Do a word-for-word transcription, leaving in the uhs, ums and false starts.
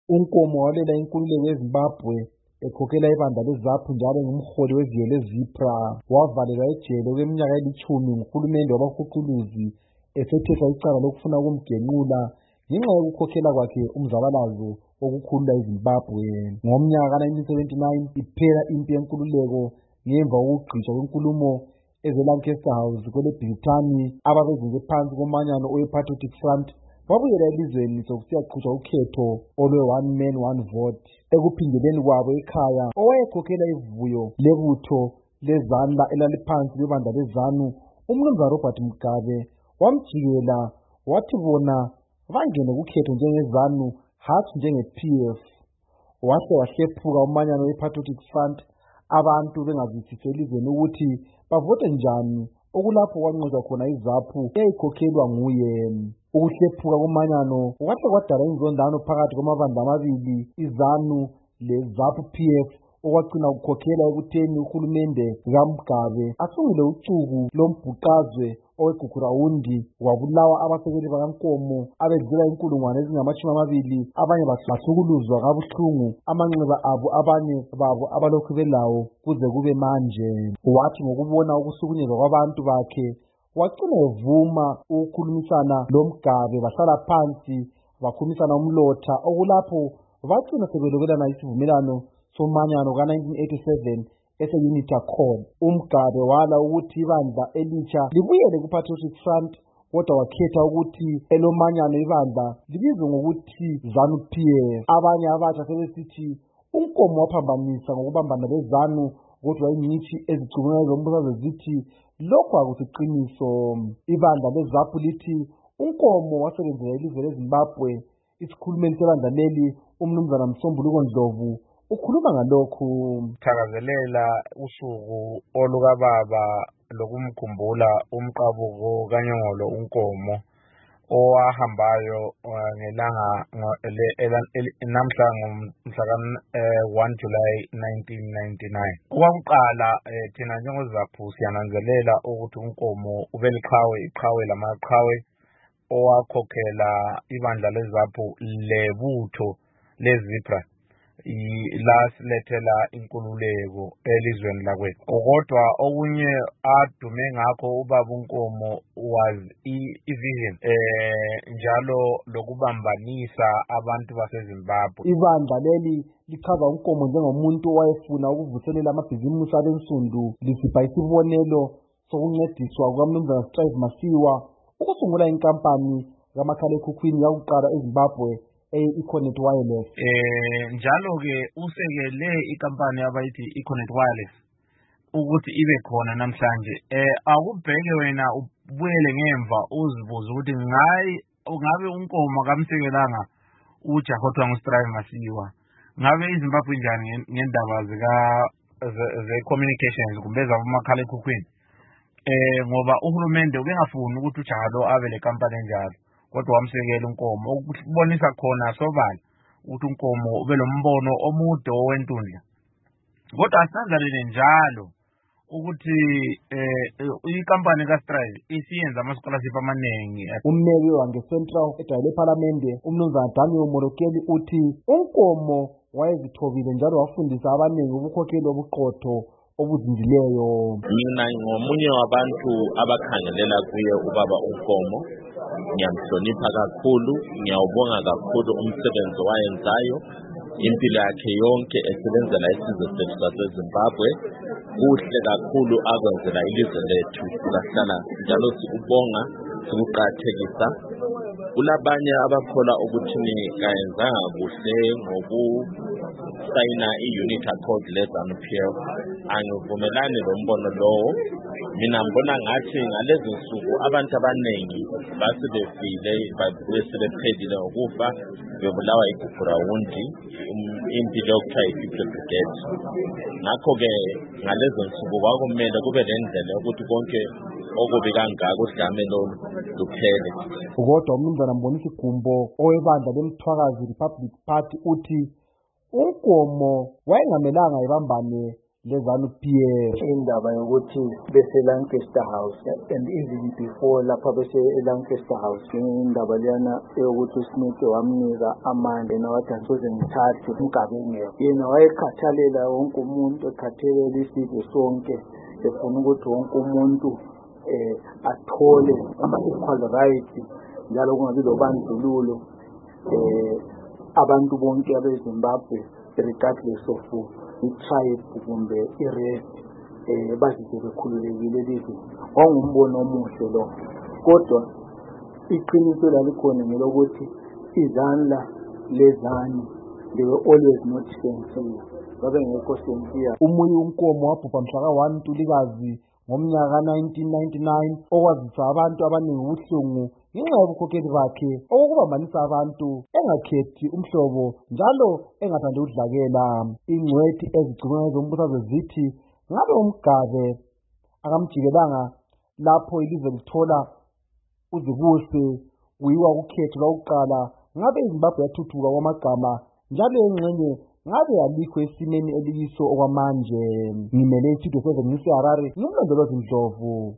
uNkomo walela inkululeko yeZimbabwe ekhokhela ibandla leZAPU njalo ngumholi weviyo leZIPRA. Wavalelwa ejele okweminyaka elitshumi nguhulumende wabahuquluzi esethethwa icala lokufuna ukumgenqula ngenxa yokukhokhela kwakhe umzabalazo wokukhulula iZimbabwe. Ngomnyaka ka-nineteen seventy-nine iphela impi yenkululeko ngemva kokugqitshwa kwenkulumo ezeLancaster House kweleBrithani ababezinze phansi komanyano owe-Patriotic Front babuyela elizweni sokusiyaqhutshwa ukhetho olwe-one man one vote. Ekuphindeleni kwabo ekhaya, owayekhokhela ivuyo lebutho leZANLA elaliphansi kwebandla leZANU, umnumzana Robert Mugabe wamjikela wathi bona bangene kukhetho njengeZANU hatshi njenge-P F. Wahle wahlephuka umanyano we-Patriotic Front, abantu bengazwisisi elizweni ukuthi bavote njani, okulapho kwanqotshwa khona iZAPU eyayikhokhelwa nguye. Ukuhlephuka komanyano kwahle kwadala inzondano phakathi kwamabandla amabili, iZANU leZAPU P F, okwagcina kukhokhela ekutheni uhulumende kaMugabe asungule ucuku lombhuqazwe oweGugurawundi, wabulawa abasekeli bakaNkomo abedlula inkulungwane ezingamashumi amabili, abanye bahlukuluzwa kabuhlungu amanxeba abo, abanye babo abalokhu belawo kuze kube manje. Wathi ngokubona ukuhlukunyezwa kwabantu bakhe wagcina evuma ukukhulumisana loMugabe, bahlala phansi bakhulumisana umlotha, okulapho bagcina sebelokelana isivumelano somanyano ka-nineteen eighty-seven ese-Unity Accord. uMugabe wala ukuthi ibandla elitsha libuyele ku-Patriotic Front, kodwa wakhetha ukuthi elomanyano ibandla libizwe ngokuthi ZANU P F. Abanye abatsha sebesithi uNkomo waphambanisa ngokubambana leZANU, kodwa ingcitshi ezicubungula zombusazwe zithi lokhu akusiqiniso. Ibandla leZAPU lithi uNkomo wasebenzela ilizwe leZimbabwe. Isikhulumeli sebandla leli, umnumzana Msombuluko Ndlovu, ukhuluma ngalokhu. Thakazelela usuku olukababa lokumkhumbula umqabuko kaNyongolo uNkomo owahambayo ngelanga namhla ngomhla ka-one July nineteen ninety-nine. Okwakuqala thina njengoZAPU siyananzelela ukuthi uNkomo ubeliqhawe iqhawe lamaqhawe owakhokhela ibandla leZAPU lebutho leZIPRA lasilethela inkululeko elizweni lakwethu. Kodwa okunye adume ngakho ubaba uNkomo was i-vision eh njalo lokubambanisa abantu baseZimbabwe. Ibandla leli lichaza uNkomo njengomuntu owayefuna ukuvuselela amabhizimusi abensundu, lisipha isibonelo sokuncediswa kukaMnumzana Strive Masiyiwa ukusungula inkampani kamakhalekhukhwini yakuqala eZimbabwe e-Econet Wireless. Eh njalo ke usekele ikampani abayithi Econet Wireless ukuthi ibe khona namhlanje. Eh akubheke wena ubuyele ngemva uzibuza ukuthi ngayi ngabe uNkomo kamsekelanga uJakhotwa nguStrive Masiyiwa, ngabe iZimbabwe njani ngendaba zika ze communications kumbe zabomakhalekhukhwini. Eh ngoba uhulumende ubengafuni ukuthi uJakhalo abe le kampani enjalo, kodwa wamsekela uNkomo, ukubonisa khona sobala ukuthi uNkomo ube lombono omude owentundla. Kodwa asanzalele njalo ukuthi eh ikampani kaStrive isiyenza ama-scholarship amaningi. Ummeli wange-Central edale ePhalamende, umnumzana Daniel Morokeli, uthi uNkomo wayezithobile njalo wafundisa abaningi ubukhokheli obuqotho obuzinzileyo. Mina ngomunye wabantu abakhangelela kuye ubaba uNkomo. Ngiyamhlonipha kakhulu, ngiyawubonga kakhulu umsebenzi wayenzayo impilo yakhe yonke esebenzela isizwe sethu saseZimbabwe. Kuhle kakhulu akwenzela ilizwe lethu, sihlala njalo sikubonga, sikuqakathekisa. Kulabanye abakholwa ukuthi kayenzanga kuhle ngokusayina i-Unity Accord leZANU P F. Angivumelani lombono lowo. Mina ngibona ngathi ngalezi nsuku abantu abaningi basebefile besebephelile ngokufa bebulawa iGugurawundi, impilo yokuthiwa i-People Brigade. Ngakho-ke ngalezi nsuku kwakumele kube lendlela yokuthi konke okubi kangaka udlame lolu luphele. Kodwa umnumzana Mbonisi Gumbo owebandla leMthwakazi Republic Party uthi uNkomo wayengamelanga ebambane leZANU-P F. Indaba yokuthi bese Lancaster House and even before lapha bese Lancaster House indaba leyana yokuthi uSmith wamnika amandla nawathi angisoze ngithathe umgabengeko yena wayekhathalela wonke umuntu ekhathalela isizwe sonke efuna ukuthi wonke umuntu eh athole ama-equal rights njalo kungabi lobandlululo eh abantu bonke abeZimbabwe regardless of i-tribe kumbe i-race eh bazizwe bekhululekile lezi wangumbono omuhle lo kodwa iqiniso lalikhona ngelokuthi izandla lezani they were always not sincere babe ngekho sincere. Umunye unkomo wabhubha mhla ka one Ntulikazi ngomnyaka ka nineteen ninety-nine okwazisa abantu abaningi ubuhlungu ngenxa yobukhokheli bakhe okubambanisa abantu engakhethi umhlobo njalo engathandi ukudlakela. Ingcwethi ezigcina ezombusazwe zithi ngabe umgabe akamjikelanga lapho ilizwe lithola uzibuse kuyiwa kukhetho lokuqala ngabe iZimbabwe yathuthuka kwamagama njalo engxenye ngabe alikho esimeni eliyiso okwamanje. Ngimele istudio seven ngiseHarare ngimlondolozi Ndlovu.